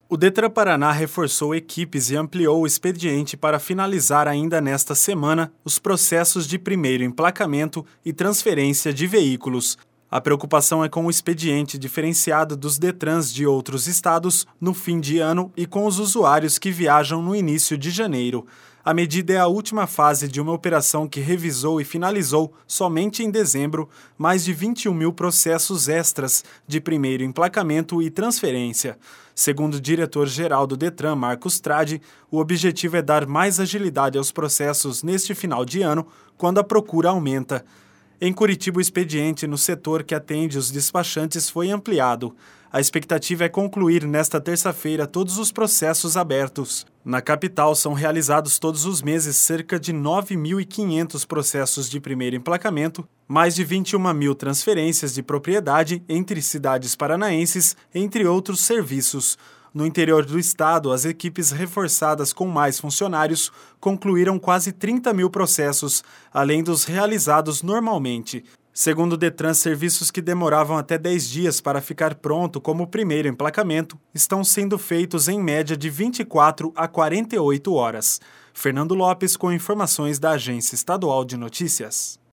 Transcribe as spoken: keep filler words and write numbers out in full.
O Detran Paraná reforçou equipes e ampliou o expediente para finalizar ainda nesta semana os processos de primeiro emplacamento e transferência de veículos. A preocupação é com o expediente diferenciado dos Detrans de outros estados no fim de ano e com os usuários que viajam no início de janeiro. A medida é a última fase de uma operação que revisou e finalizou, somente em dezembro, mais de vinte e um mil processos extras de primeiro emplacamento e transferência. Segundo o diretor-geral do Detran, Marcos Tradi, o objetivo é dar mais agilidade aos processos neste final de ano, quando a procura aumenta. Em Curitiba, o expediente no setor que atende os despachantes foi ampliado. A expectativa é concluir nesta terça-feira todos os processos abertos. Na capital, são realizados todos os meses cerca de nove mil e quinhentos processos de primeiro emplacamento, mais de vinte e uma mil transferências de propriedade entre cidades paranaenses, entre outros serviços. No interior do estado, as equipes reforçadas com mais funcionários concluíram quase trinta mil processos, além dos realizados normalmente. Segundo o Detran, serviços que demoravam até dez dias para ficar pronto como o primeiro emplacamento estão sendo feitos em média de vinte e quatro a quarenta e oito horas. Fernando Lopes com informações da Agência Estadual de Notícias.